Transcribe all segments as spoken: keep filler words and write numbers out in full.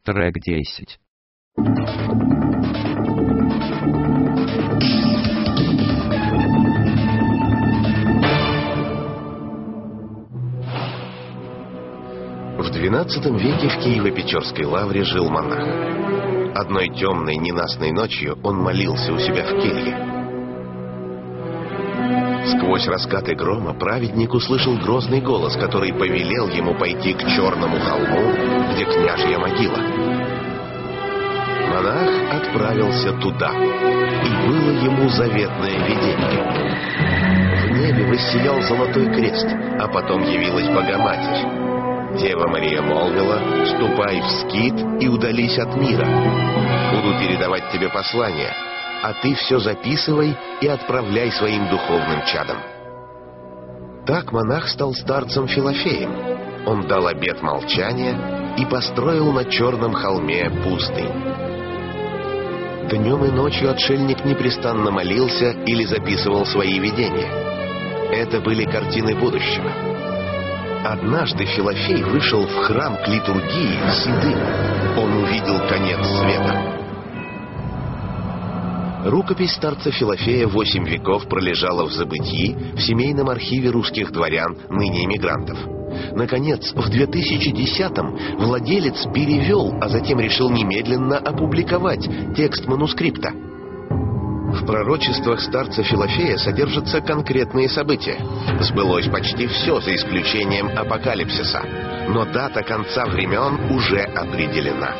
Трек десять. В двенадцатом веке в Киево-Печорской лавре жил монах. Одной темной ненастной ночью он молился у себя в келье. Сквозь раскаты грома праведник услышал грозный голос, который повелел ему пойти к черному холму, где княжья могила. Монах отправился туда, и было ему заветное видение. В небе воссиял золотой крест, а потом явилась Богоматерь. Дева Мария молвила: «Ступай в скит и удались от мира. Буду передавать тебе послание, а ты все записывай и отправляй своим духовным чадам». Так монах стал старцем Филофеем. Он дал обет молчания и построил на черном холме пустынь. Днем и ночью отшельник непрестанно молился или записывал свои видения. Это были картины будущего. Однажды Филофей вышел в храм к литургии седым. Он увидел конец света. Рукопись старца Филофея восемь веков пролежала в забытии в семейном архиве русских дворян, ныне эмигрантов. Наконец, в две тысячи десятом владелец перевел, а затем решил немедленно опубликовать текст манускрипта. В пророчествах старца Филофея содержатся конкретные события. Сбылось почти все, за исключением апокалипсиса. Но дата конца времен уже определена.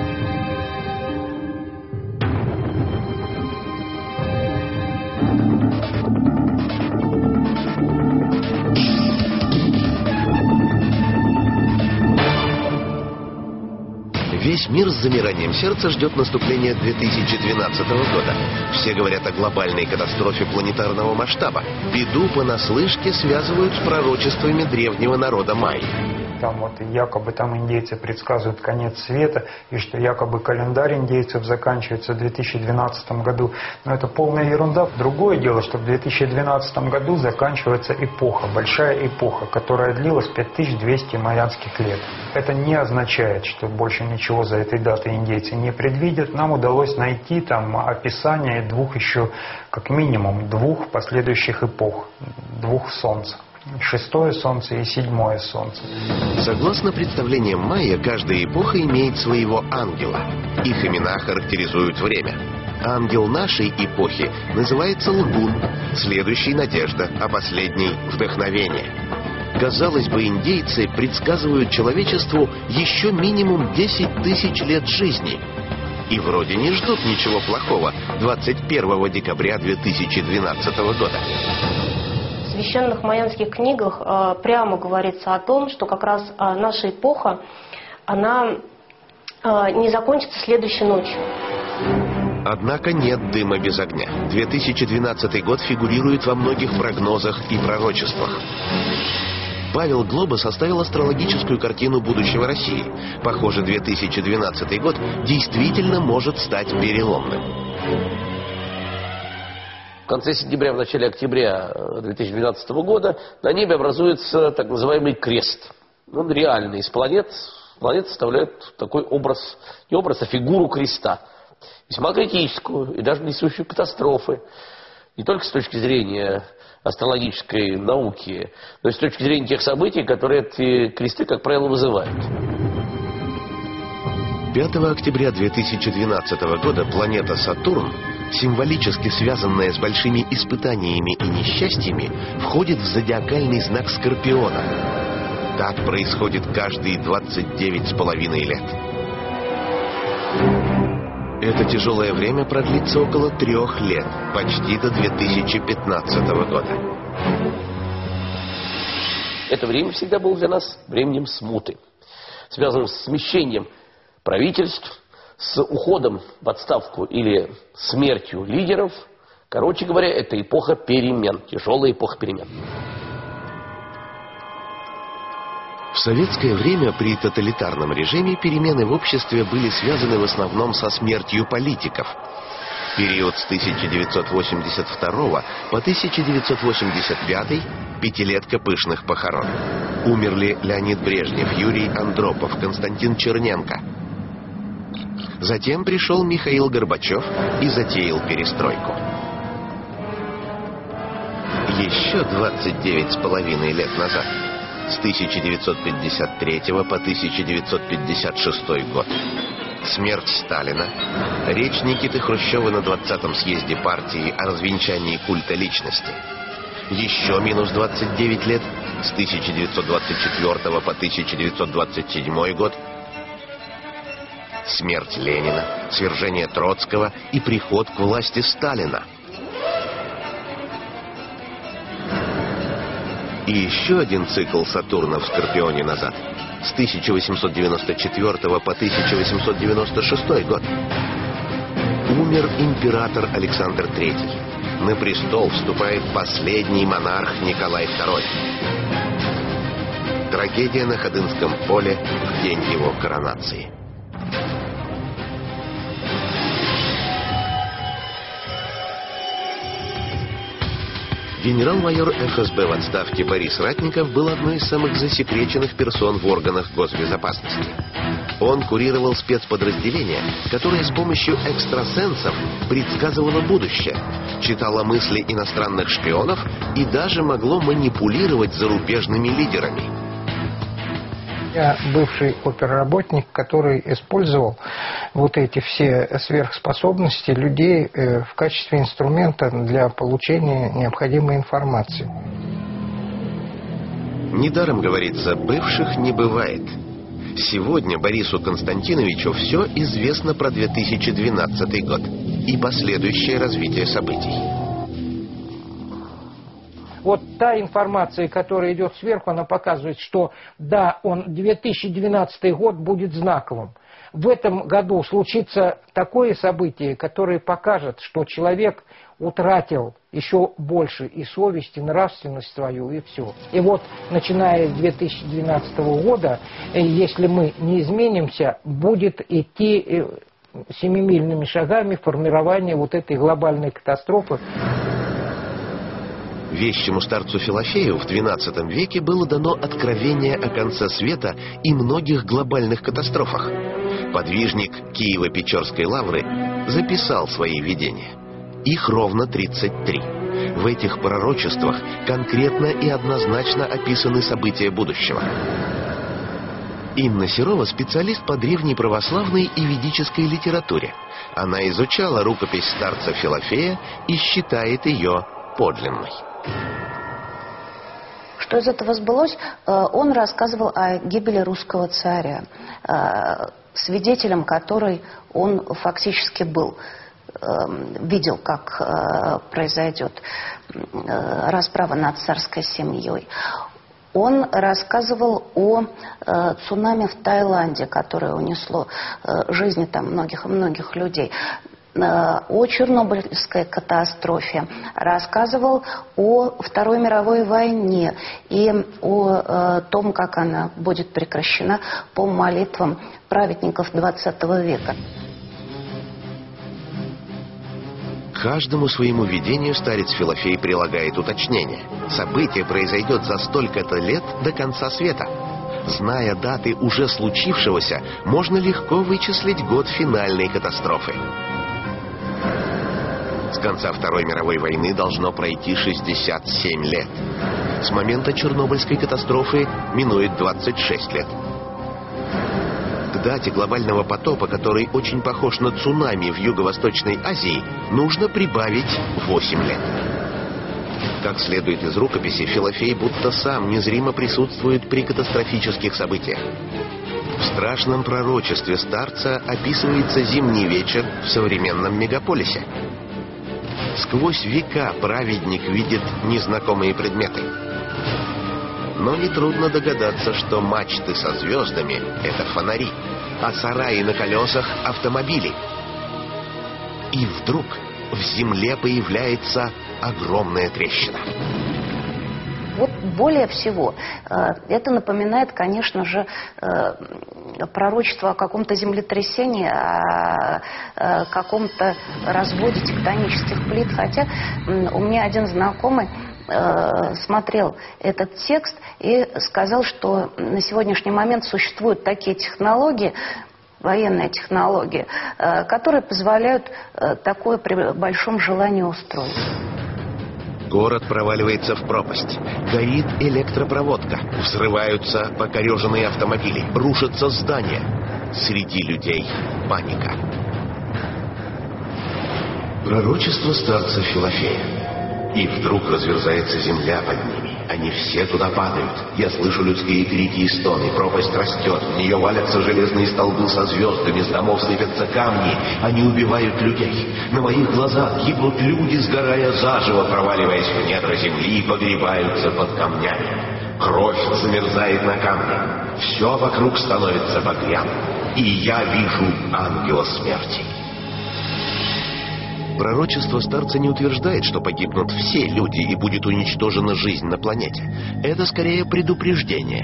Весь мир с замиранием сердца ждет наступления две тысячи двенадцатого года. Все говорят о глобальной катастрофе планетарного масштаба. Беду понаслышке связывают с пророчествами древнего народа майя. Там вот якобы там индейцы предсказывают конец света, и что якобы календарь индейцев заканчивается в две тысячи двенадцатом году. Но это полная ерунда. Другое дело, что в две тысячи двенадцатом году заканчивается эпоха, большая эпоха, которая длилась пять тысяч двести майянских лет. Это не означает, что больше ничего за этой датой индейцы не предвидят. Нам удалось найти там описание двух еще, как минимум, двух последующих эпох, двух солнц. Шестое солнце и седьмое солнце. Согласно представлениям майя, каждая эпоха имеет своего ангела. Их имена характеризуют время. Ангел нашей эпохи называется Лгун, следующий — Надежда, а последний — Вдохновение. Казалось бы, индейцы предсказывают человечеству еще минимум десять тысяч лет жизни. И вроде не ждут ничего плохого двадцать первого декабря две тысячи двенадцатого года. В священных майянских книгах э, прямо говорится о том, что как раз э, наша эпоха, она э, не закончится следующей ночью. Однако нет дыма без огня. две тысячи двенадцатый год фигурирует во многих прогнозах и пророчествах. Павел Глоба составил астрологическую картину будущего России. Похоже, две тысячи двенадцатый год действительно может стать переломным. В конце сентября, в начале октября две тысячи двенадцатого года на небе образуется так называемый крест. Он реальный. Из планет, планеты составляют такой образ, не образ, а фигуру креста. Весьма критическую и даже несущую катастрофы. Не только с точки зрения астрологической науки, но и с точки зрения тех событий, которые эти кресты, как правило, вызывают. пятого октября две тысячи двенадцатого года планета Сатурн, символически связанная с большими испытаниями и несчастьями, входит в зодиакальный знак Скорпиона. Так происходит каждые двадцать девять с половиной лет. Это тяжелое время продлится около трех лет, почти до две тысячи пятнадцатого года. Это время всегда было для нас временем смуты, связанным с смещением правительств, с уходом в отставку или смертью лидеров. Короче говоря, это эпоха перемен, тяжелая эпоха перемен. В советское время при тоталитарном режиме перемены в обществе были связаны в основном со смертью политиков. В период с тысяча девятьсот восемьдесят второго по тысяча девятьсот восемьдесят пятый – пятилетка пышных похорон. Умерли Леонид Брежнев, Юрий Андропов, Константин Черненко. Затем пришел Михаил Горбачев и затеял перестройку. Еще двадцать девять с половиной лет назад, с тысяча девятьсот пятьдесят третьего по тысяча девятьсот пятьдесят шестой год, смерть Сталина, речь Никиты Хрущева на двадцатом съезде партии о развенчании культа личности. Еще минус двадцать девять лет, с тысяча девятьсот двадцать четвёртого по тысяча девятьсот двадцать седьмой год, смерть Ленина, свержение Троцкого и приход к власти Сталина. И еще один цикл Сатурна в Скорпионе назад, с тысяча восемьсот девяносто четвёртого по тысяча восемьсот девяносто шестой год. Умер император Александр Третий. На престол вступает последний монарх Николай Второй. Трагедия на Ходынском поле в день его коронации. Генерал-майор эф эс бэ в отставке Борис Ратников был одной из самых засекреченных персон в органах госбезопасности. Он курировал спецподразделение, которое с помощью экстрасенсов предсказывало будущее, читало мысли иностранных шпионов и даже могло манипулировать зарубежными лидерами. Я бывший оперработник, который использовал вот эти все сверхспособности людей в качестве инструмента для получения необходимой информации. Недаром говорится, бывших не бывает. Сегодня Борису Константиновичу все известно про две тысячи двенадцатый год и последующее развитие событий. Вот та информация, которая идет сверху, она показывает, что да, он две тысячи двенадцатый год будет знаковым. В этом году случится такое событие, которое покажет, что человек утратил еще больше и совесть, и нравственность свою, и все. И вот, начиная с две тысячи двенадцатого года, если мы не изменимся, будет идти семимильными шагами формирование вот этой глобальной катастрофы. Вещему старцу Филофею в двенадцатом веке было дано откровение о конце света и многих глобальных катастрофах. Подвижник Киево-Печорской лавры записал свои видения. Их ровно тридцать три. В этих пророчествах конкретно и однозначно описаны события будущего. Инна Серова — специалист по древней православной и ведической литературе. Она изучала рукопись старца Филофея и считает ее подлинной. Что из этого сбылось? Он рассказывал о гибели русского царя, свидетелем которой он фактически был. Видел, как произойдет расправа над царской семьей. Он рассказывал о э, цунами в Таиланде, которое унесло э, жизни там многих и многих людей. О Чернобыльской катастрофе, рассказывал о Второй мировой войне и о э, том, как она будет прекращена по молитвам праведников двадцатого века. К каждому своему видению старец Филофей прилагает уточнение. Событие произойдет за столько-то лет до конца света. Зная даты уже случившегося, можно легко вычислить год финальной катастрофы. С конца Второй мировой войны должно пройти шестьдесят семь лет. С момента Чернобыльской катастрофы минует двадцать шесть лет. К дате глобального потопа, который очень похож на цунами в Юго-Восточной Азии, нужно прибавить восемь лет. Как следует из рукописи, Филофей будто сам незримо присутствует при катастрофических событиях. В страшном пророчестве старца описывается зимний вечер в современном мегаполисе. Сквозь века праведник видит незнакомые предметы. Но нетрудно догадаться, что мачты со звездами — это фонари, а сараи на колесах — автомобили. И вдруг в земле появляется огромная трещина. Вот более всего это напоминает, конечно же, пророчество о каком-то землетрясении, о каком-то разводе тектонических плит. Хотя у меня один знакомый смотрел этот текст и сказал, что на сегодняшний момент существуют такие технологии, военная технология, которые позволяют такое при большом желании устроить. Город проваливается в пропасть. Горит электропроводка. Взрываются покореженные автомобили. Рушатся здания. Среди людей паника. Пророчество старца Филофея. И вдруг разверзается земля под ними. Они все туда падают. Я слышу людские крики и стоны. Пропасть растет. В нее валятся железные столбы со звездами. С домов сыпятся камни. Они убивают людей. На моих глазах гибнут люди, сгорая заживо, проваливаясь в недра земли, и погребаются под камнями. Кровь замерзает на камне. Все вокруг становится багряным. И я вижу ангела смерти. Пророчество старца не утверждает, что погибнут все люди и будет уничтожена жизнь на планете. Это скорее предупреждение.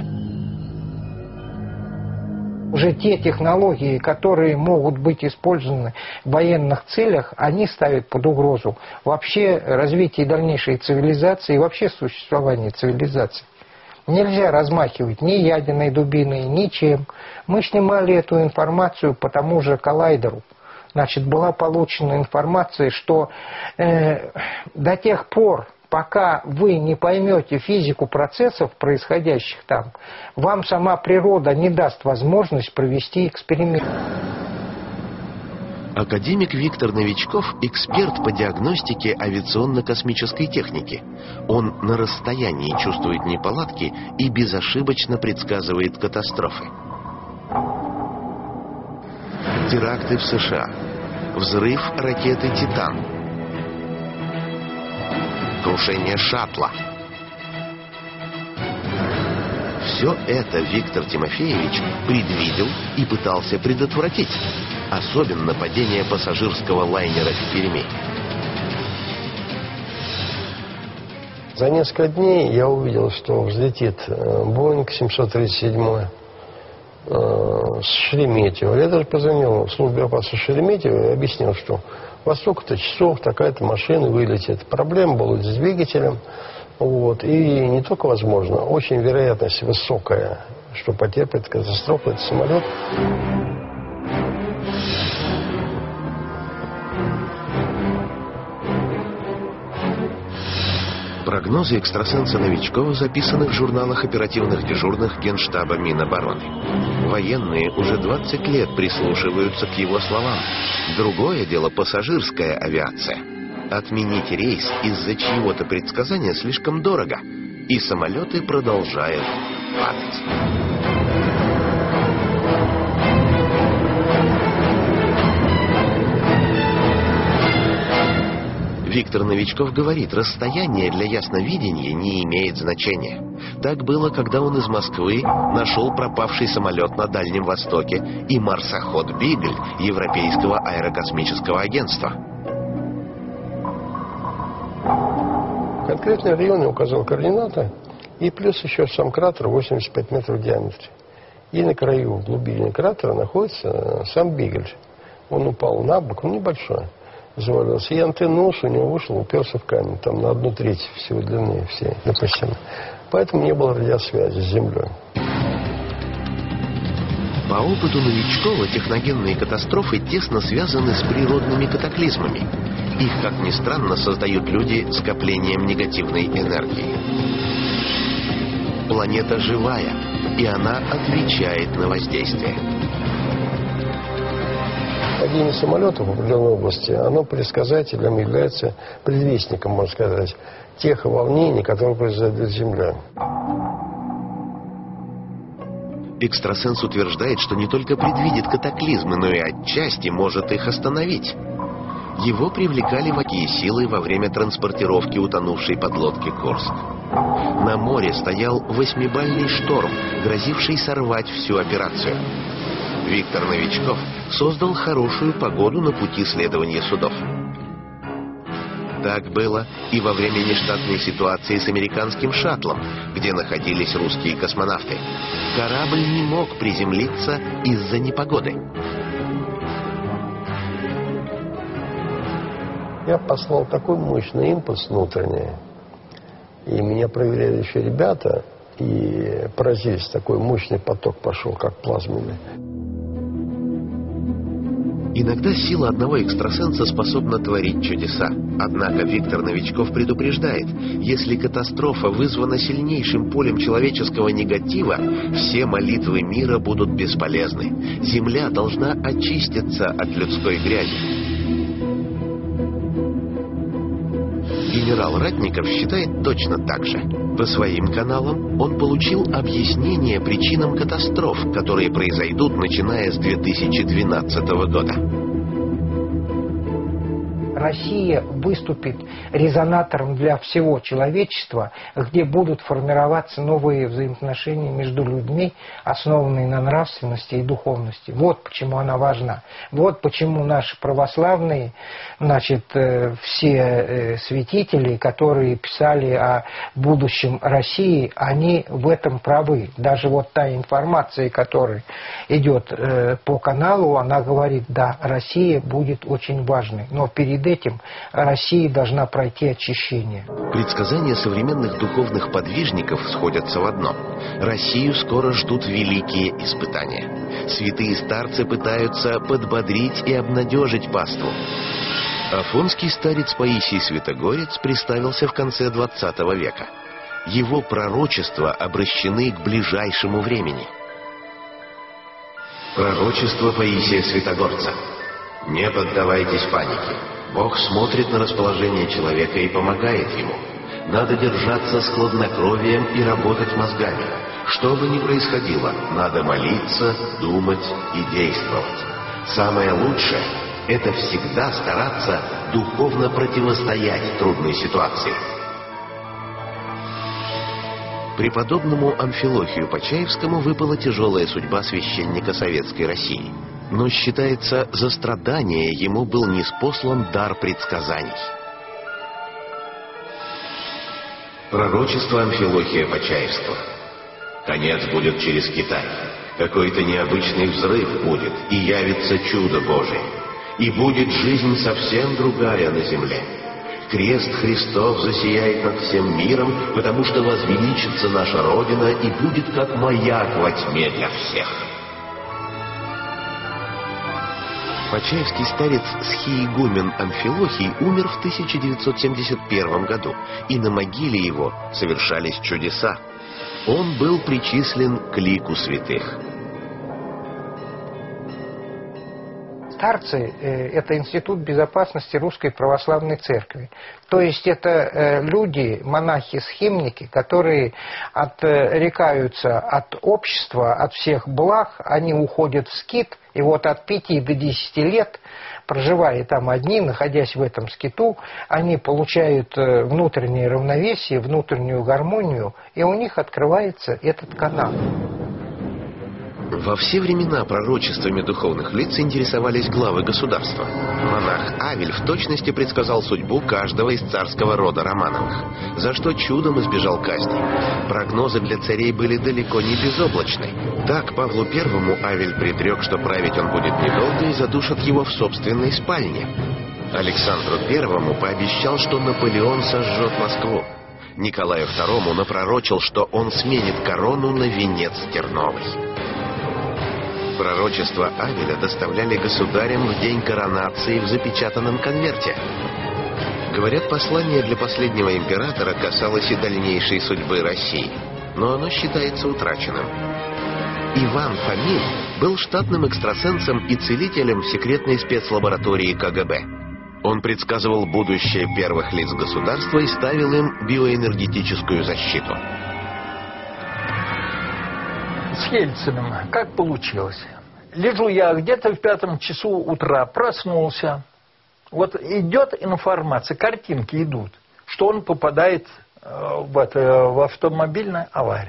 Уже те технологии, которые могут быть использованы в военных целях, они ставят под угрозу вообще развитие дальнейшей цивилизации и вообще существование цивилизации. Нельзя размахивать ни ядерной дубиной, ничем. Мы снимали эту информацию по тому же коллайдеру. Значит, была получена информация, что э, до тех пор, пока вы не поймете физику процессов, происходящих там, вам сама природа не даст возможность провести эксперимент. Академик Виктор Новичков – эксперт по диагностике авиационно-космической техники. Он на расстоянии чувствует неполадки и безошибочно предсказывает катастрофы. Теракты в США. Взрыв ракеты «Титан». Крушение шаттла. Все это Виктор Тимофеевич предвидел и пытался предотвратить. Особенно падение пассажирского лайнера в Перми. За несколько дней я увидел, что взлетит Боинг семьсот тридцать семь с Шереметьево. Я даже позвонил в службу безопасности Шереметьево и объяснил, что во столько-то часов такая-то машина вылетит. Проблема была с двигателем. Вот. И не только возможно, очень вероятность высокая, что потерпит катастрофу этот самолет. Прогнозы экстрасенса Новичкова записаны в журналах оперативных дежурных Генштаба Минобороны. Военные уже двадцать лет прислушиваются к его словам. Другое дело пассажирская авиация. Отменить рейс из-за чьего-то предсказания слишком дорого, и самолеты продолжают падать. Виктор Новичков говорит, расстояние для ясновидения не имеет значения. Так было, когда он из Москвы нашел пропавший самолет на Дальнем Востоке и марсоход «Бигль» Европейского аэрокосмического агентства. Конкретный район я указал координаты, и плюс еще сам кратер восемьдесят пять метров в диаметре. И на краю, в глубине кратера находится сам «Бигль». Он упал на бок, он небольшой. Завалился. И антенна у него вышел, уперся в камень. Там на одну треть всего длины всей допустимо. Поэтому не было радиосвязи с Землей. По опыту Новичкова техногенные катастрофы тесно связаны с природными катаклизмами. Их, как ни странно, создают люди скоплением негативной энергии. Планета живая, и она отвечает на воздействие. Падение самолетов в определенной области, оно предсказателем является предвестником, можно сказать, тех волнений, которые произойдут с Землей. Экстрасенс утверждает, что не только предвидит катаклизмы, но и отчасти может их остановить. Его привлекали такие силы во время транспортировки утонувшей подлодки «Курск». На море стоял восьмибальный шторм, грозивший сорвать всю операцию. Виктор Новичков создал хорошую погоду на пути следования судов. Так было и во время нештатной ситуации с американским шаттлом, где находились русские космонавты. Корабль не мог приземлиться из-за непогоды. Я послал такой мощный импульс внутренний, и меня проверяли еще ребята, и поразились, такой мощный поток пошел, как плазменный. Иногда сила одного экстрасенса способна творить чудеса. Однако Виктор Новичков предупреждает, если катастрофа вызвана сильнейшим полем человеческого негатива, все молитвы мира будут бесполезны. Земля должна очиститься от людской грязи. Генерал Ратников считает точно так же. По своим каналам он получил объяснение причинам катастроф, которые произойдут, начиная с две тысячи двенадцатого года. Россия выступит резонатором для всего человечества, где будут формироваться новые взаимоотношения между людьми, основанные на нравственности и духовности. Вот почему она важна. Вот почему наши православные, значит, все святители, которые писали о будущем России, они в этом правы. Даже вот та информация, которая идет по каналу, она говорит, да, Россия будет очень важной. Но перед этим Россия должна пройти очищение. Предсказания современных духовных подвижников сходятся в одном. Россию скоро ждут великие испытания. Святые старцы пытаются подбодрить и обнадежить паству. Афонский старец Паисий Святогорец представился в конце двадцатого века. Его пророчества обращены к ближайшему времени. Пророчество Паисия Святогорца. Не поддавайтесь панике. Бог смотрит на расположение человека и помогает ему. Надо держаться с хладнокровием и работать мозгами. Что бы ни происходило, надо молиться, думать и действовать. Самое лучшее – это всегда стараться духовно противостоять трудной ситуации. Преподобному Амфилохию Почаевскому выпала тяжелая судьба священника Советской России. Но считается, за страдания ему был ниспослан дар предсказаний. Пророчество Амфилохия Почаевского. Конец будет через Китай. Какой-то необычный взрыв будет, и явится чудо Божие. И будет жизнь совсем другая на земле. Крест Христов засияет над всем миром, потому что возвеличится наша Родина и будет как маяк во тьме для всех. Почаевский старец схиегумен Амфилохий умер в тысяча девятьсот семьдесят первом году, и на могиле его совершались чудеса. Он был причислен к лику святых. Старцы – это институт безопасности Русской Православной Церкви. То есть это люди, монахи-схимники, которые отрекаются от общества, от всех благ, они уходят в скит, и вот от пяти до десяти лет, проживая там одни, находясь в этом скиту, они получают внутреннее равновесие, внутреннюю гармонию, и у них открывается этот канал. Во все времена пророчествами духовных лиц интересовались главы государства. Монах Авель в точности предсказал судьбу каждого из царского рода Романовых, за что чудом избежал казни. Прогнозы для царей были далеко не безоблачны. Так Павлу Первому Авель предрек, что править он будет недолго и задушат его в собственной спальне. Александру Первому пообещал, что Наполеон сожжет Москву. Николаю Второму напророчил, что он сменит корону на венец терновый. Пророчества Авеля доставляли государям в день коронации в запечатанном конверте. Говорят, послание для последнего императора касалось и дальнейшей судьбы России, но оно считается утраченным. Иван Фомин был штатным экстрасенсом и целителем в секретной спецлаборатории ка гэ бэ. Он предсказывал будущее первых лиц государства и ставил им биоэнергетическую защиту. С Ельциным как получилось? Лежу я где-то в пятом часу утра, проснулся. Вот идет информация, картинки идут, что он попадает в, это, в автомобильной аварии.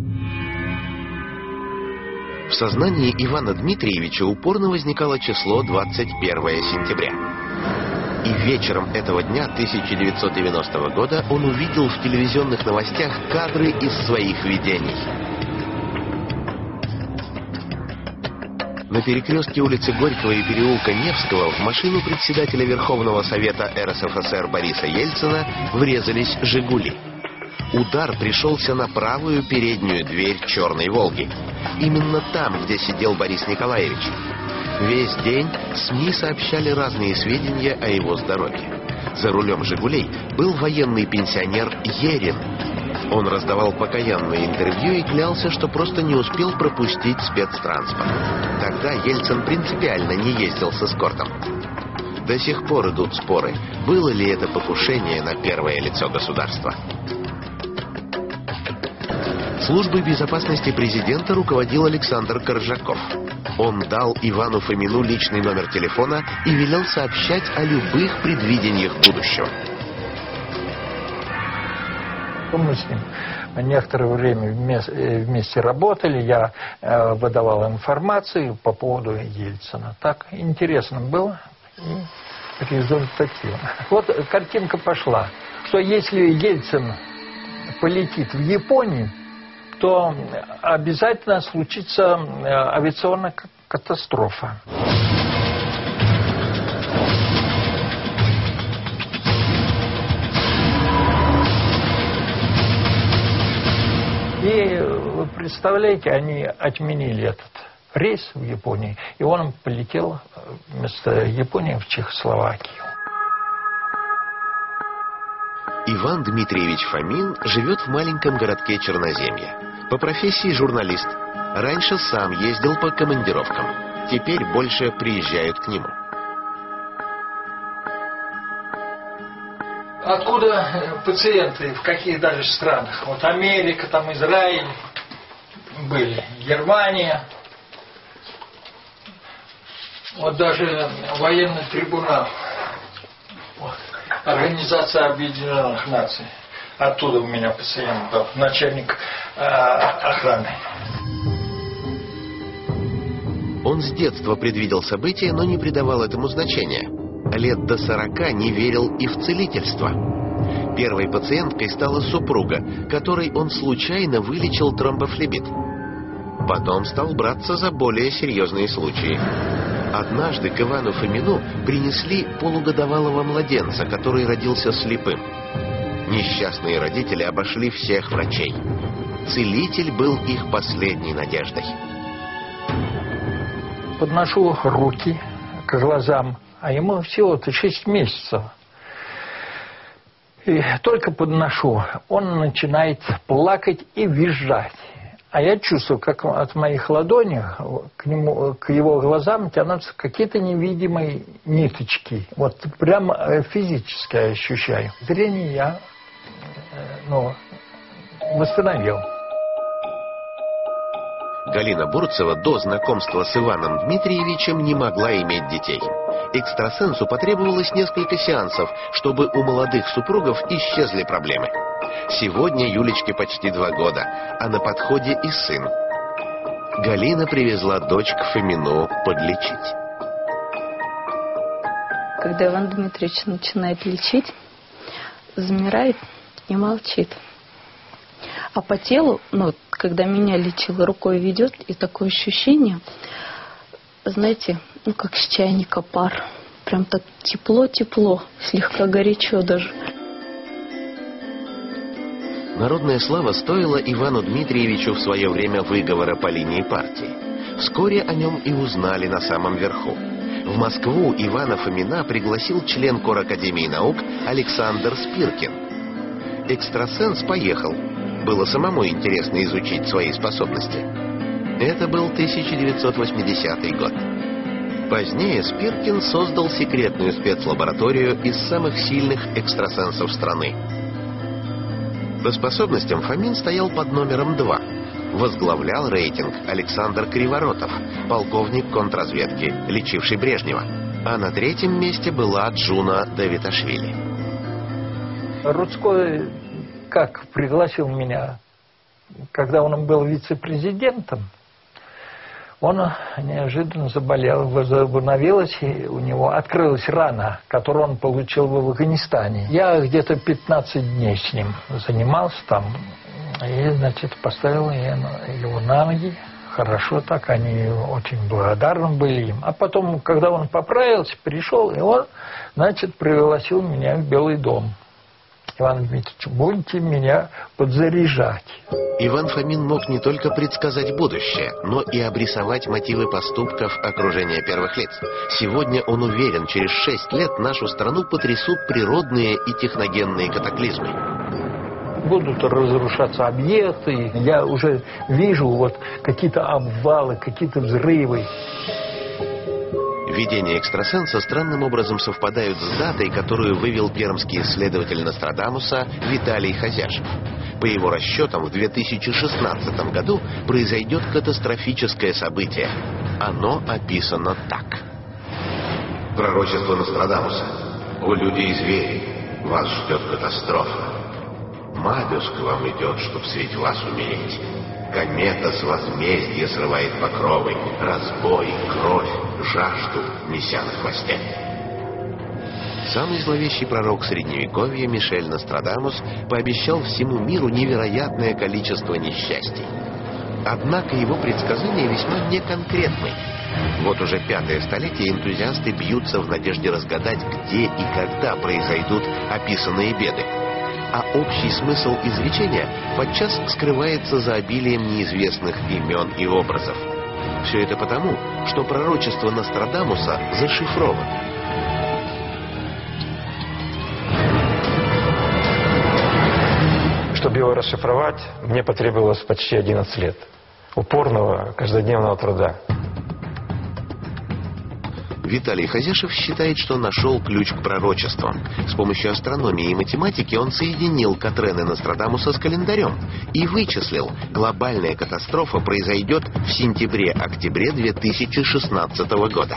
В сознании Ивана Дмитриевича упорно возникало число двадцать первое сентября. И вечером этого дня тысяча девятьсот девяностого года он увидел в телевизионных новостях кадры из своих видений. На перекрестке улицы Горького и переулка Невского в машину председателя Верховного Совета эр эс эф эс эр Бориса Ельцина врезались «Жигули». Удар пришелся на правую переднюю дверь черной «Волги». Именно там, где сидел Борис Николаевич. Весь день СМИ сообщали разные сведения о его здоровье. За рулем «Жигулей» был военный пенсионер Ерин. Он раздавал покаянные интервью и клялся, что просто не успел пропустить спецтранспорт. Тогда Ельцин принципиально не ездил с эскортом. До сих пор идут споры, было ли это покушение на первое лицо государства. Службой безопасности президента руководил Александр Коржаков. Он дал Ивану Фомину личный номер телефона и велел сообщать о любых предвидениях будущего. Мы с ним некоторое время вместе работали, я выдавал информацию по поводу Ельцина. Так интересно было и результативно. Вот картинка пошла, что если Ельцин полетит в Японию, то обязательно случится авиационная катастрофа. И, вы представляете, они отменили этот рейс в Японии, и он полетел вместо Японии в Чехословакию. Иван Дмитриевич Фомин живет в маленьком городке Черноземье. По профессии журналист. Раньше сам ездил по командировкам. Теперь больше приезжают к нему. Откуда пациенты, в каких даже странах? Вот Америка, там Израиль были, Германия. Вот даже военный трибунал. Вот. Организация Объединенных Наций. Оттуда у меня пациент был, начальник э, охраны. Он с детства предвидел события, но не придавал этому значения. Лет до сорока не верил и в целительство. Первой пациенткой стала супруга, которой он случайно вылечил тромбофлебит. Потом стал браться за более серьезные случаи. Однажды к Ивану Фомину принесли полугодовалого младенца, который родился слепым. Несчастные родители обошли всех врачей. Целитель был их последней надеждой. Подношу руки к глазам, а ему всего-то шесть месяцев. И только подношу, он начинает плакать и визжать. А я чувствую, как от моих ладоней к нему, к его глазам тянутся какие-то невидимые ниточки. Вот прямо физически ощущаю. Зрение я ну, восстановил. Галина Бурцева до знакомства с Иваном Дмитриевичем не могла иметь детей. Экстрасенсу потребовалось несколько сеансов, чтобы у молодых супругов исчезли проблемы. Сегодня Юлечке почти два года, а на подходе и сын. Галина привезла дочь к Фомину подлечить. Когда Иван Дмитриевич начинает лечить, замирает и молчит. А по телу, ну, когда меня лечила, рукой ведет, и такое ощущение, знаете, ну, как с чайника пар. Прям так тепло-тепло, слегка горячо даже. Народная слава стоила Ивану Дмитриевичу в свое время выговора по линии партии. Вскоре о нем и узнали на самом верху. В Москву Ивана Фомина пригласил член Коракадемии наук Александр Спиркин. Экстрасенс поехал. Было самому интересно изучить свои способности. Это был тысяча девятьсот восьмидесятый год. Позднее Спиркин создал секретную спецлабораторию из самых сильных экстрасенсов страны. По способностям Фомин стоял под номером два. Возглавлял рейтинг Александр Криворотов, полковник контрразведки, лечивший Брежнева. А на третьем месте была Джуна Давиташвили. Рудской как пригласил меня, когда он был вице-президентом, он неожиданно заболел, возобновилась, и у него открылась рана, которую он получил в Афганистане. Я где-то пятнадцать дней с ним занимался там, и, значит, поставил его на ноги. Хорошо так, они очень благодарны были им. А потом, когда он поправился, пришел, и он, значит, пригласил меня в Белый дом. Иван Дмитриевич, будете меня подзаряжать. Иван Фомин мог не только предсказать будущее, но и обрисовать мотивы поступков окружения первых лиц. Сегодня он уверен, через шесть лет нашу страну потрясут природные и техногенные катаклизмы. Будут разрушаться объекты, я уже вижу вот какие-то обвалы, какие-то взрывы. Видения экстрасенса странным образом совпадают с датой, которую вывел пермский исследователь Нострадамуса Виталий Хозяшев. По его расчетам, в две тысячи шестнадцатом году произойдет катастрофическое событие. Оно описано так. Пророчество Нострадамуса. О, люди и звери, вас ждет катастрофа. Мабиус к вам идет, чтоб средь вас умереть. Комета с возмездия срывает покровы, разбой, кровь, жажду, неся на хвосте. Самый зловещий пророк Средневековья Мишель Нострадамус пообещал всему миру невероятное количество несчастий. Однако его предсказания весьма неконкретны. Вот уже пятое столетие энтузиасты бьются в надежде разгадать, где и когда произойдут описанные беды. А общий смысл изречения подчас скрывается за обилием неизвестных имен и образов. Все это потому, что пророчество Нострадамуса зашифровано. Чтобы его расшифровать, мне потребовалось почти одиннадцать лет упорного каждодневного труда. Виталий Хозяшев считает, что нашел ключ к пророчествам. С помощью астрономии и математики он соединил Катрены Нострадамуса с календарем и вычислил, глобальная катастрофа произойдет в сентябре-октябре две тысячи шестнадцатого года.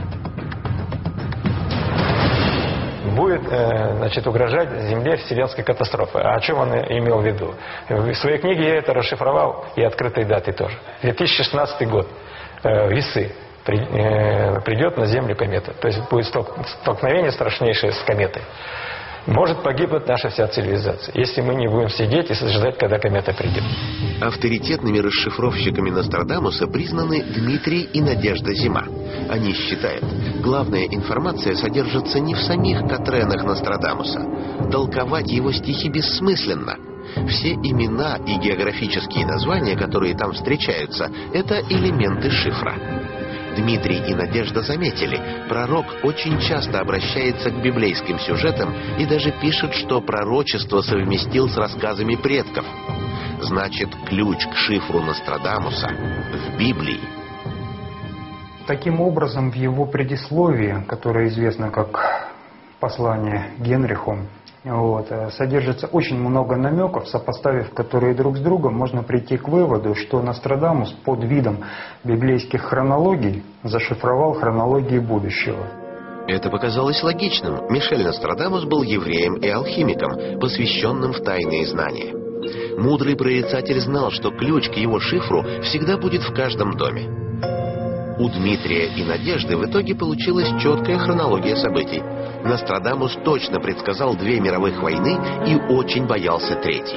Будет, э, значит, угрожать Земле вселенской катастрофы. А о чем он имел в виду? В своей книге я это расшифровал, и открытой датой тоже. две тысячи шестнадцатый год. Э, весы. При, э, придет на Землю комета. То есть будет столкновение страшнейшее с кометой. Может погибнуть наша вся цивилизация, если мы не будем сидеть и ждать, когда комета придет. Авторитетными расшифровщиками Нострадамуса признаны Дмитрий и Надежда Зима. Они считают, главная информация содержится не в самих Катренах Нострадамуса. Толковать его стихи бессмысленно. Все имена и географические названия, которые там встречаются, это элементы шифра. Дмитрий и Надежда заметили, пророк очень часто обращается к библейским сюжетам и даже пишет, что пророчество совместил с рассказами предков. Значит, ключ к шифру Нострадамуса в Библии. Таким образом, в его предисловии, которое известно как послание Генриху, вот, содержится очень много намеков, сопоставив которые друг с другом, можно прийти к выводу, что Нострадамус под видом библейских хронологий зашифровал хронологии будущего. Это показалось логичным. Мишель Нострадамус был евреем и алхимиком, посвященным в тайные знания. Мудрый прорицатель знал, что ключ к его шифру всегда будет в каждом доме. У Дмитрия и Надежды в итоге получилась четкая хронология событий. Нострадамус точно предсказал две мировых войны и очень боялся третьей.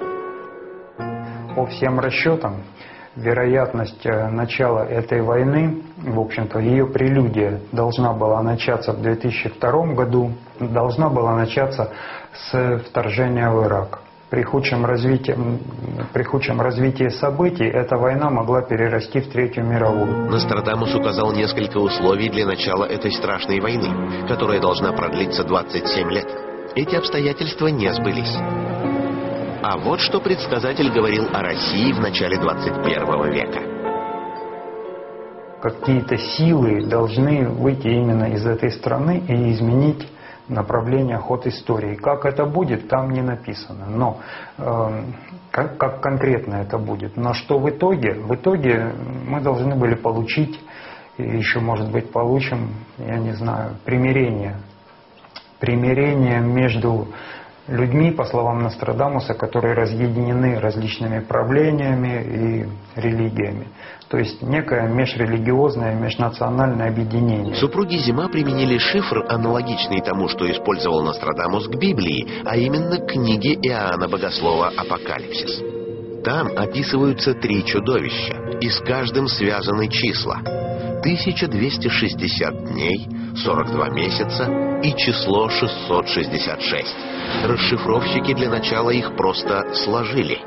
По всем расчетам, вероятность начала этой войны, в общем-то, ее прелюдия должна была начаться в две тысячи втором году, должна была начаться с вторжения в Ирак. При худшем развитии, при худшем развитии событий эта война могла перерасти в Третью мировую. Нострадамус указал несколько условий для начала этой страшной войны, которая должна продлиться двадцать семь лет. Эти обстоятельства не сбылись. А вот что предсказатель говорил о России в начале двадцать первого века. Какие-то силы должны выйти именно из этой страны и изменить направление, ход истории. Как это будет, там не написано. Но э, как, как конкретно это будет. Но что в итоге? В итоге мы должны были получить, и еще, может быть, получим, я не знаю, примирение. Примирение между людьми, по словам Нострадамуса, которые разъединены различными правлениями и религиями. То есть некое межрелигиозное, межнациональное объединение. Супруги Зима применили шифр, аналогичный тому, что использовал Нострадамус к Библии, а именно к книге Иоанна Богослова «Апокалипсис». Там описываются три чудовища, и с каждым связаны числа. тысяча двести шестьдесят дней, сорок два месяца и число шестьсот шестьдесят шесть. Расшифровщики для начала их просто сложили.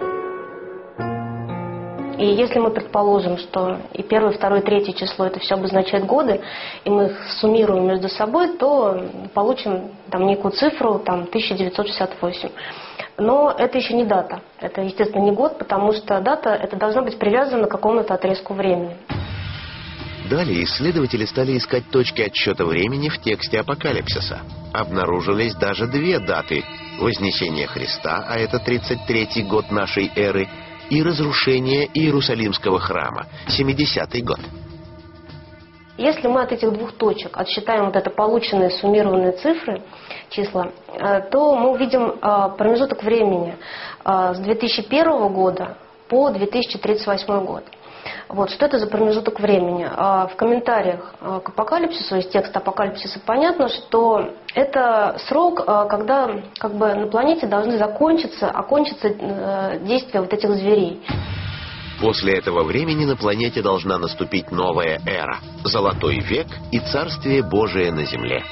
И если мы предположим, что и первое, второе, третье число это все обозначает годы, и мы их суммируем между собой, то получим там некую цифру, там тысяча девятьсот шестьдесят восемь. Но это еще не дата. Это, естественно, не год, потому что дата это должна быть привязана к какому-то отрезку времени. Далее исследователи стали искать точки отсчета времени в тексте Апокалипсиса. Обнаружились даже две даты: Вознесение Христа, а это тридцать третий год нашей эры, и разрушение Иерусалимского храма, семидесятый год. Если мы от этих двух точек отсчитаем вот это полученные суммированные цифры, числа, то мы увидим промежуток времени с две тысячи первого года по две тысячи тридцать восьмой год. Вот, что это за промежуток времени? В комментариях к Апокалипсису, из текста Апокалипсиса понятно, что это срок, когда как бы на планете должны закончиться, окончиться действия вот этих зверей. После этого времени на планете должна наступить новая эра – Золотой век и Царствие Божие на земле.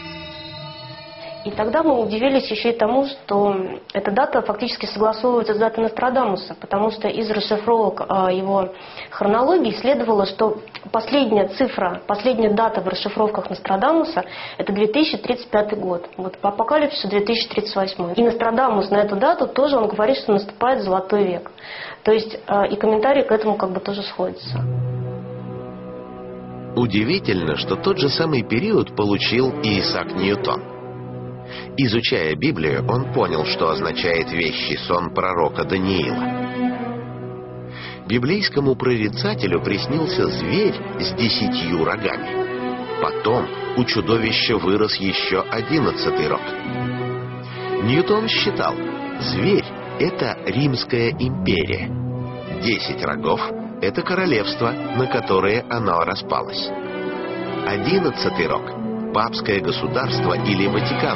И тогда мы удивились еще и тому, что эта дата фактически согласовывается с датой Нострадамуса, потому что из расшифровок его хронологии следовало, что последняя цифра, последняя дата в расшифровках Нострадамуса – это две тысячи тридцать пятый год. Вот по Апокалипсису две тысячи тридцать восьмой. И Нострадамус на эту дату тоже он говорит, что наступает Золотой век. То есть и комментарии к этому как бы тоже сходятся. Удивительно, что тот же самый период получил и Исаак Ньютон. Изучая Библию, он понял, что означает вещий сон пророка Даниила. Библейскому прорицателю приснился зверь с десятью рогами. Потом у чудовища вырос еще одиннадцатый рог. Ньютон считал, зверь – это Римская империя. Десять рогов – это королевство, на которое оно распалось. Одиннадцатый рог – папское государство или Ватикан.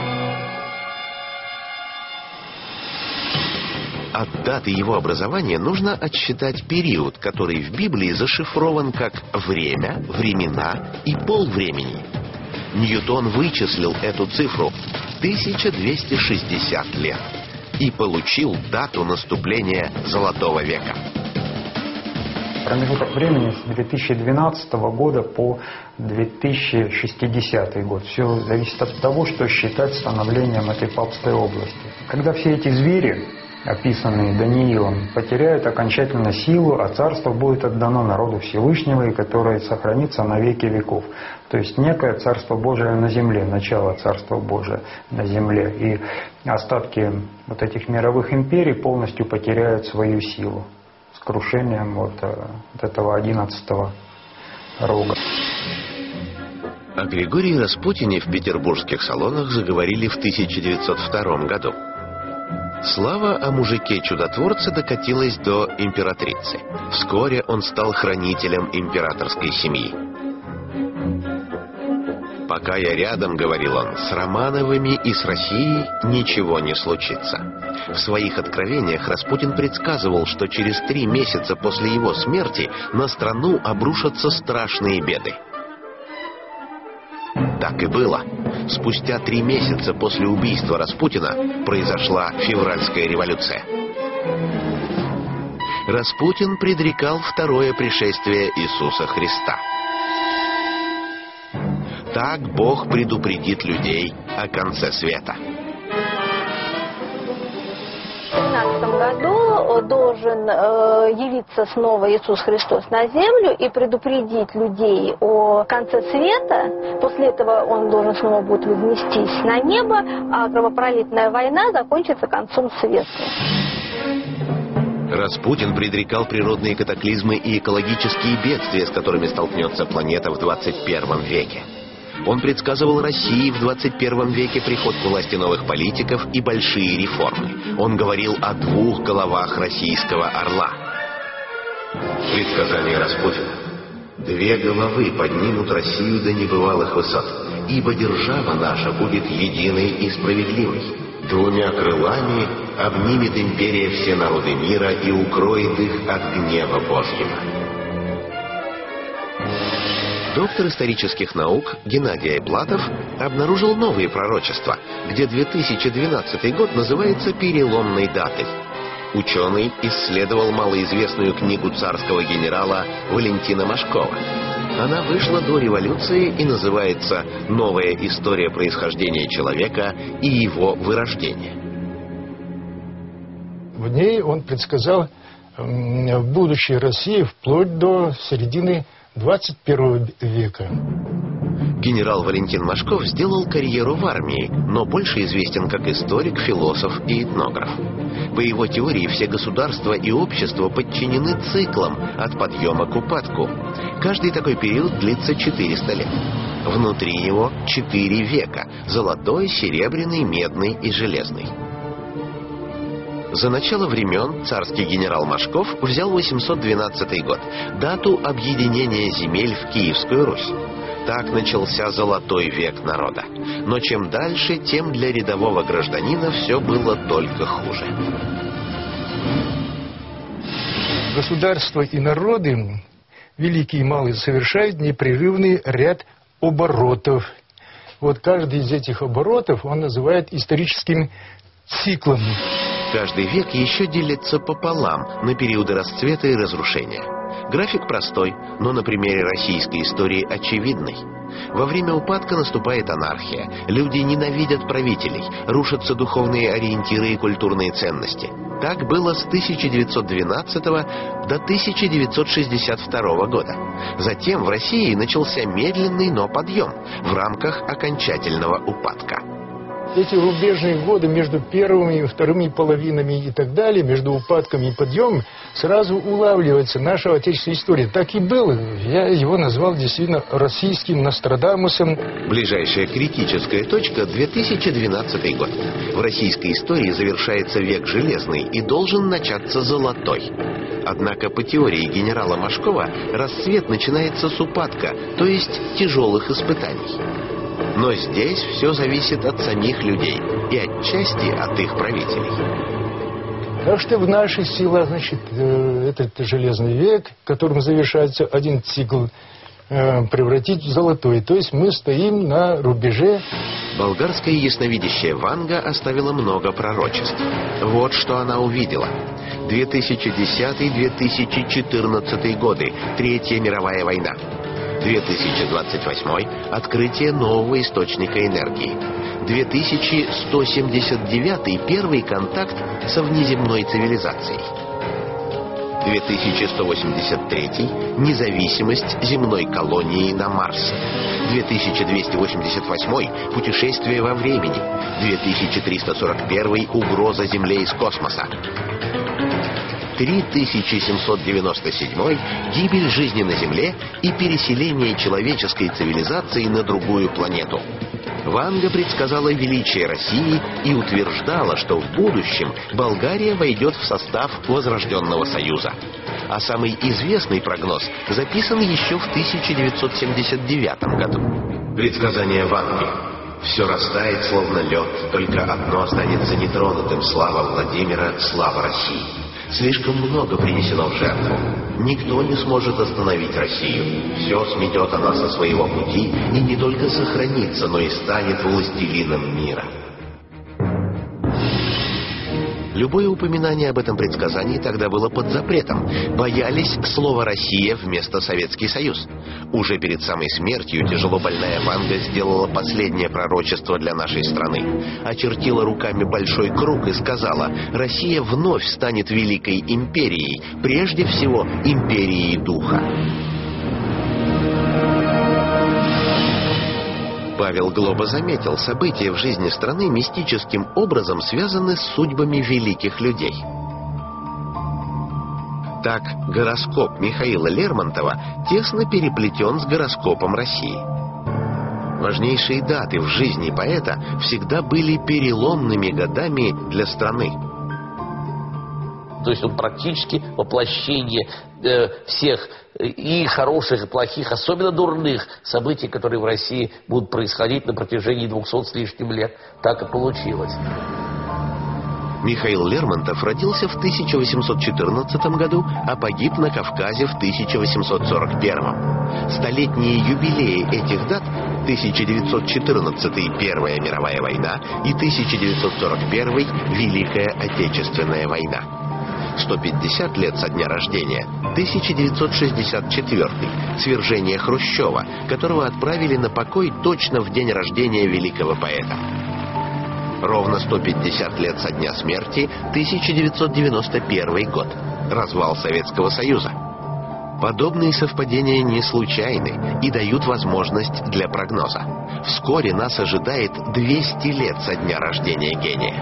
От даты его образования нужно отсчитать период, который в Библии зашифрован как время, времена и полвремени. Ньютон вычислил эту цифру в тысяча двести шестьдесят лет и получил дату наступления Золотого века. Промежуток времени с две тысячи двенадцатого года по две тысячи шестидесятый год. Все зависит от того, что считать становлением этой папской области. Когда все эти звери, описанные Даниилом, потеряют окончательно силу, а царство будет отдано народу Всевышнего, и которое сохранится на веки веков. То есть некое Царство Божие на земле, начало Царства Божия на земле. И остатки вот этих мировых империй полностью потеряют свою силу с крушением вот, вот этого одиннадцатого рога. О Григории Распутине в петербургских салонах заговорили в тысяча девятьсот втором году. Слава о мужике-чудотворце докатилась до императрицы. Вскоре он стал хранителем императорской семьи. «Пока я рядом, — говорил он, — с Романовыми и с Россией ничего не случится». В своих откровениях Распутин предсказывал, что через три месяца после его смерти на страну обрушатся страшные беды. Так и было. Спустя три месяца после убийства Распутина произошла февральская революция. Распутин предрекал второе пришествие Иисуса Христа. Так Бог предупредит людей о конце света. В две тысячи тринадцатом году должен э, явиться снова Иисус Христос на землю и предупредить людей о конце света. После этого он должен снова будет вознестись на небо, а кровопролитная война закончится концом света. Распутин предрекал природные катаклизмы и экологические бедствия, с которыми столкнется планета в двадцать первом веке. Он предсказывал России в двадцать первом веке приход к власти новых политиков и большие реформы. Он говорил о двух головах российского орла. Предсказание Распутина. Две головы поднимут Россию до небывалых высот, ибо держава наша будет единой и справедливой. Двумя крылами обнимет империя все народы мира и укроет их от гнева Божьего. Доктор исторических наук Геннадий Айплатов обнаружил новые пророчества, где две тысячи двенадцатый год называется переломной датой. Ученый исследовал малоизвестную книгу царского генерала Валентина Машкова. Она вышла до революции и называется «Новая история происхождения человека и его вырождения». В ней он предсказал будущее России вплоть до середины двадцать первого века. Генерал Валентин Машков сделал карьеру в армии, но больше известен как историк, философ и этнограф. По его теории все государства и общества подчинены циклам от подъема к упадку. Каждый такой период длится четыреста лет. Внутри него четыре века – золотой, серебряный, медный и железный. За начало времен царский генерал Машков взял восемьсот двенадцатый год, дату объединения земель в Киевскую Русь. Так начался золотой век народа. Но чем дальше, тем для рядового гражданина все было только хуже. Государства и народы, великие и малые, совершают непрерывный ряд оборотов. Вот каждый из этих оборотов он называет историческим циклом. Каждый век еще делится пополам на периоды расцвета и разрушения. График простой, но на примере российской истории очевидный. Во время упадка наступает анархия. Люди ненавидят правителей, рушатся духовные ориентиры и культурные ценности. Так было с тысяча девятьсот двенадцатого до тысяча девятьсот шестьдесят второго года. Затем в России начался медленный, но подъем в рамках окончательного упадка. Эти рубежные годы между первыми и вторыми половинами и так далее, между упадком и подъемом, сразу улавливается наша отечественная история. Так и было. Я его назвал действительно российским Нострадамусом. Ближайшая критическая точка – две тысячи двенадцатый год. В российской истории завершается век железный и должен начаться золотой. Однако по теории генерала Машкова расцвет начинается с упадка, то есть тяжелых испытаний. Но здесь все зависит от самих людей и отчасти от их правителей. Так что в наших силах, значит, этот железный век, которым завершается один цикл, превратить в золотой. То есть мы стоим на рубеже. Болгарская ясновидящая Ванга оставила много пророчеств. Вот что она увидела. две тысячи десятый — две тысячи четырнадцатый годы. Третья мировая война. две тысячи двадцать восьмой — открытие нового источника энергии. две тысячи сто семьдесят девятый — первый контакт со внеземной цивилизацией. две тысячи сто восемьдесят третий — независимость земной колонии на Марсе. две тысячи двести восемьдесят восьмой — путешествие во времени. две тысячи триста сорок первый — угроза Земле из космоса. три тысячи семьсот девяносто седьмой — гибель жизни на Земле и переселение человеческой цивилизации на другую планету. Ванга предсказала величие России и утверждала, что в будущем Болгария войдет в состав Возрожденного Союза. А самый известный прогноз записан еще в тысяча девятьсот семьдесят девятом году. Предсказание Ванги. Все растает, словно лед, только одно останется нетронутым — слава Владимира, слава России. Слишком много принесено в жертву. Никто не сможет остановить Россию. Все сметет она со своего пути и не только сохранится, но и станет властелином мира. Любое упоминание об этом предсказании тогда было под запретом. Боялись слова «Россия» вместо «Советский Союз». Уже перед самой смертью тяжело больная Ванга сделала последнее пророчество для нашей страны. Очертила руками большой круг и сказала: «Россия вновь станет великой империей, прежде всего империей духа». Павел Глоба заметил, события в жизни страны мистическим образом связаны с судьбами великих людей. Так, гороскоп Михаила Лермонтова тесно переплетен с гороскопом России. Важнейшие даты в жизни поэта всегда были переломными годами для страны. То есть он практически воплощение э, всех и хороших, и плохих, особенно дурных событий, которые в России будут происходить на протяжении двухсот с лишним лет. Так и получилось. Михаил Лермонтов родился в тысяча восемьсот четырнадцатом году, а погиб на Кавказе в тысяча восемьсот сорок первом. Столетние юбилеи этих дат — тысяча девятьсот четырнадцатый — Первая мировая война и тысяча девятьсот сорок первый — Великая Отечественная война. сто пятьдесят лет со дня рождения — тысяча девятьсот шестьдесят четвёртый — свержение Хрущева, которого отправили на покой точно в день рождения великого поэта. Ровно сто пятьдесят лет со дня смерти — тысяча девятьсот девяносто первый год. Развал Советского Союза. Подобные совпадения не случайны и дают возможность для прогноза. Вскоре нас ожидает двести лет со дня рождения гения.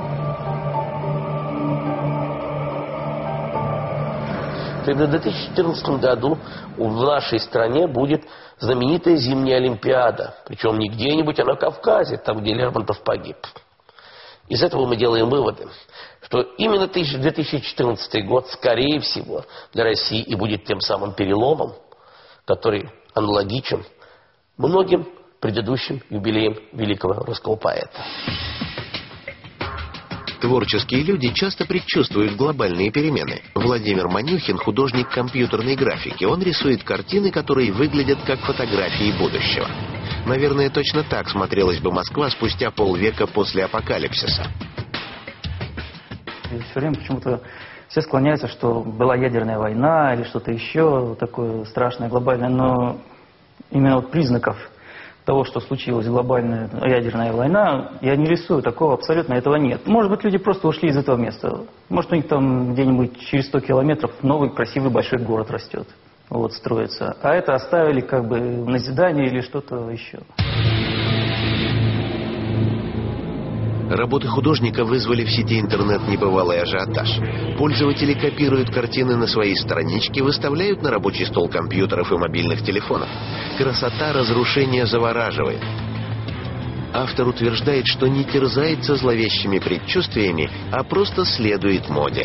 В две тысячи четырнадцатом году в нашей стране будет знаменитая зимняя Олимпиада. Причем не где-нибудь, а на Кавказе, там, где Лермонтов погиб. Из этого мы делаем выводы, что именно две тысячи четырнадцатый год, скорее всего, для России и будет тем самым переломом, который аналогичен многим предыдущим юбилеям великого русского поэта. Творческие люди часто предчувствуют глобальные перемены. Владимир Манюхин — художник компьютерной графики. Он рисует картины, которые выглядят как фотографии будущего. Наверное, точно так смотрелась бы Москва спустя полвека после апокалипсиса. И все время почему-то все склоняются, что была ядерная война или что-то еще такое страшное, глобальное. Но именно вот признаков того, что случилась глобальная ядерная война, я не рисую, такого абсолютно этого нет. Может быть, люди просто ушли из этого места. Может, у них там где-нибудь через сто километров новый красивый большой город растет, вот, строится. А это оставили как бы в назидание или что-то еще. Работы художника вызвали в сети интернет небывалый ажиотаж. Пользователи копируют картины на свои странички, выставляют на рабочий стол компьютеров и мобильных телефонов. Красота разрушения завораживает. Автор утверждает, что не терзается зловещими предчувствиями, а просто следует моде.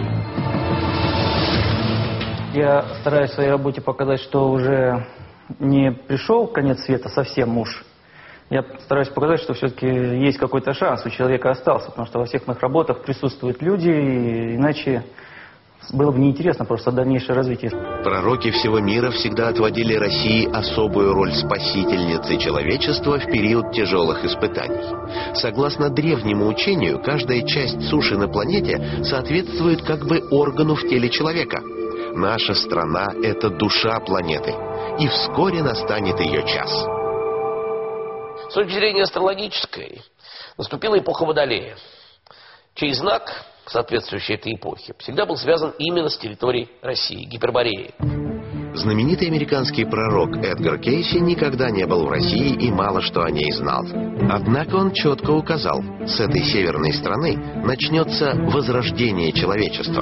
Я стараюсь в своей работе показать, что уже не пришел конец света совсем уж. Я стараюсь показать, что все-таки есть какой-то шанс у человека остался, потому что во всех моих работах присутствуют люди, и иначе было бы неинтересно просто дальнейшее развитие. Пророки всего мира всегда отводили России особую роль спасительницы человечества в период тяжелых испытаний. Согласно древнему учению, каждая часть суши на планете соответствует как бы органу в теле человека. Наша страна — это душа планеты, и вскоре настанет ее час. С точки зрения астрологической, наступила эпоха Водолея, чей знак, соответствующий этой эпохе, всегда был связан именно с территорией России, Гипербореей. Знаменитый американский пророк Эдгар Кейси никогда не был в России и мало что о ней знал. Однако он четко указал, с этой северной страны начнется возрождение человечества.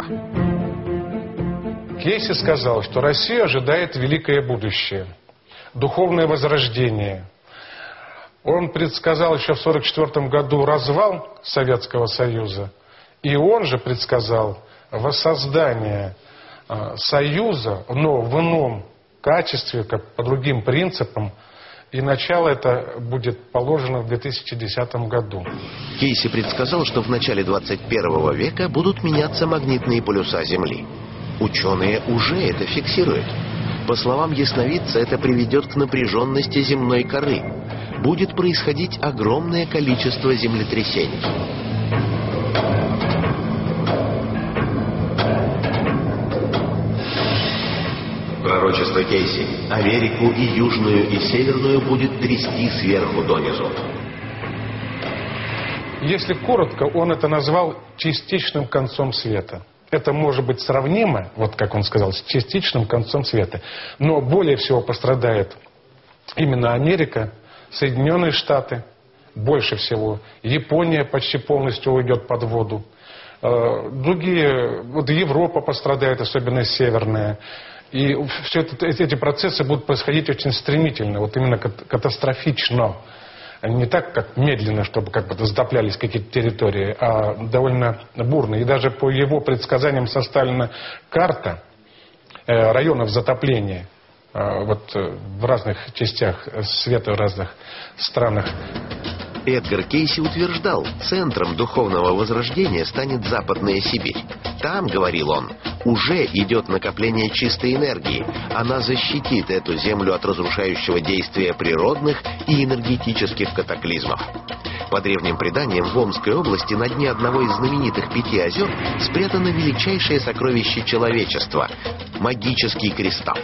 Кейси сказал, что Россию ожидает великое будущее, духовное возрождение. Он предсказал еще в сорок четвёртом году развал Советского Союза, и он же предсказал воссоздание э, Союза, но в ином качестве, как по другим принципам, и начало это будет положено в две тысячи десятом году. Кейси предсказал, что в начале двадцать первого века будут меняться магнитные полюса Земли. Ученые уже это фиксируют. По словам ясновидца, это приведет к напряженности земной коры. Будет происходить огромное количество землетрясений. Пророчество Кейси. Америку и южную, и северную будет трясти сверху донизу. Если коротко, он это назвал частичным концом света. Это может быть сравнимо, вот как он сказал, с частичным концом света. Но более всего пострадает именно Америка, Соединенные Штаты, больше всего. Япония почти полностью уйдет под воду. Другие, вот Европа пострадает, особенно северная. И все это, эти процессы будут происходить очень стремительно, вот именно катастрофично. Не так, как медленно, чтобы как бы затоплялись какие-то территории, а довольно бурно. И даже по его предсказаниям составлена карта районов затопления вот в разных частях света, в разных странах. Эдгар Кейси утверждал, центром духовного возрождения станет Западная Сибирь. Там, говорил он, уже идет накопление чистой энергии. Она защитит эту землю от разрушающего действия природных и энергетических катаклизмов. По древним преданиям, в Омской области на дне одного из знаменитых пяти озер спрятано величайшее сокровище человечества – магический кристалл.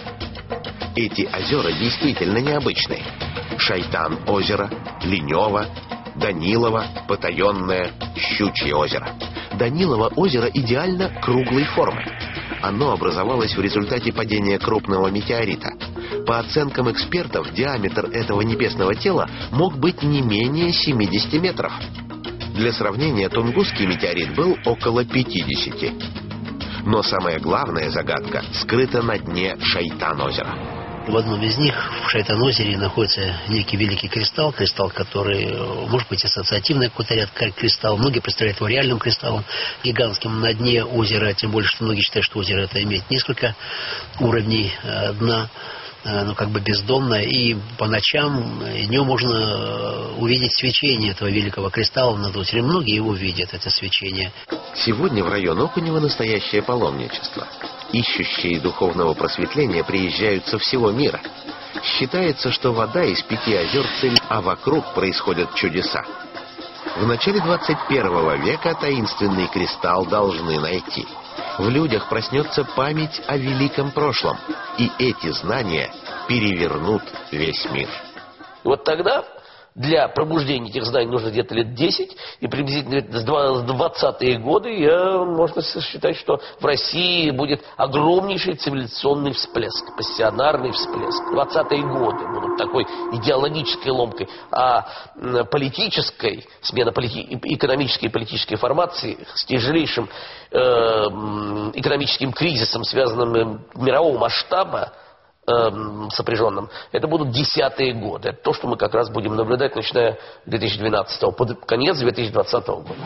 Эти озера действительно необычные. Шайтан-озеро, Ленево, Данилово, Потаенное, Щучье озеро. Данилово озеро идеально круглой формы. Оно образовалось в результате падения крупного метеорита. По оценкам экспертов, диаметр этого небесного тела мог быть не менее семидесяти метров. Для сравнения, Тунгусский метеорит был около пятидесяти. Но самая главная загадка скрыта на дне Шайтан-озера. В одном из них, в Шайтан-озере, находится некий великий кристалл, кристалл, который, может быть, ассоциативный какой-то ряд кристалл. Многие представляют его реальным кристаллом, гигантским на дне озера, тем более, что многие считают, что озеро это имеет несколько уровней э, дна, э, ну, как бы бездонное, и по ночам и днем можно увидеть свечение этого великого кристалла над озером. Многие его видят, это свечение. Сегодня в район Окунева настоящее паломничество. Ищущие духовного просветления приезжают со всего мира. Считается, что вода из пяти озер цель, а вокруг происходят чудеса. В начале двадцать первого века таинственный кристалл должны найти. В людях проснется память о великом прошлом, и эти знания перевернут весь мир. Вот тогда для пробуждения этих знаний нужно где-то лет десять, и приблизительно с двадцатые годы, я, можно считать, что в России будет огромнейший цивилизационный всплеск, пассионарный всплеск. двадцатые годы будут такой идеологической ломкой, а политической, смена полити- экономической и политической формации с тяжелейшим э, экономическим кризисом, связанным мирового масштаба, сопряженным, это будут десятые годы. Это то, что мы как раз будем наблюдать, начиная с две тысячи двенадцатого, под конец две тысячи двадцатого года.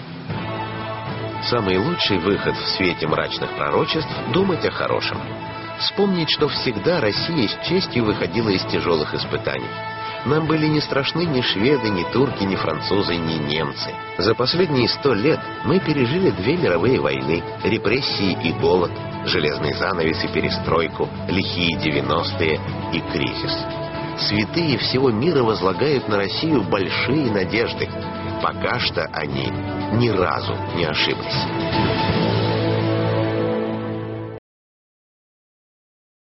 Самый лучший выход в свете мрачных пророчеств – думать о хорошем. Вспомнить, что всегда Россия с честью выходила из тяжелых испытаний. Нам были не страшны ни шведы, ни турки, ни французы, ни немцы. За последние сто лет мы пережили две мировые войны, репрессии и голод, железный занавес и перестройку, лихие девяностые и кризис. Святые всего мира возлагают на Россию большие надежды. Пока что они ни разу не ошиблись.